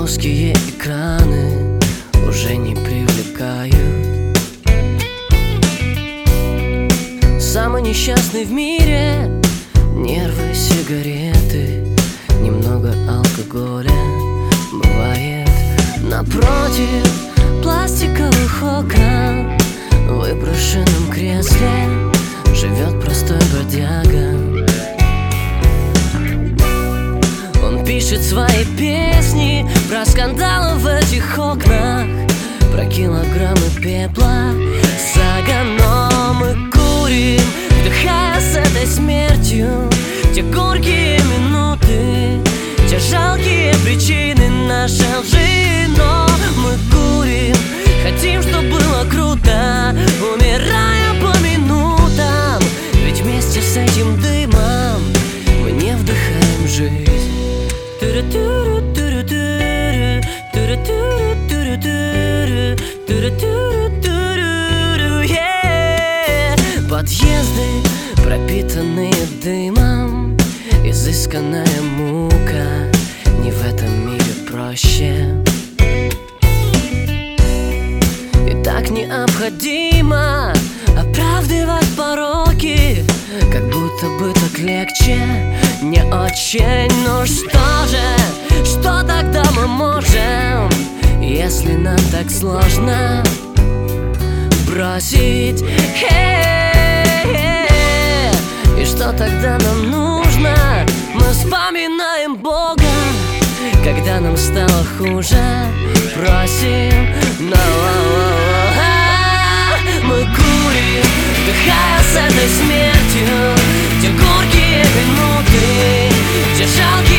плоские экраны уже не привлекают. Самый несчастный в мире — нервы, сигареты, немного алкоголя. Бывает напротив пластиковых окон, в выброшенном кресле живет простой бродяга. Он пишет свои песни про скандалы в этих окнах, про килограммы пепла за окном. Мы курим, вдыхая с этой смертью те горькие минуты, те жалкие причины нашей лжи. Но мы курим, хотим, чтобы было круто, умирая по минутам, ведь вместе с этим дымом мы не вдыхаем жизнь. Подъезды, пропитанные дымом, изысканная мука, не в этом мире проще. И так необходимо оправдывать пороки, как будто бы так легче, не очень. Ну что же, что тогда мы можем, если нам так сложно бросить? И что тогда нам нужно? Мы вспоминаем Бога, когда нам стало хуже, просим. Мы курим, вдыхая с этой смертью те горькие минуты, те жалкие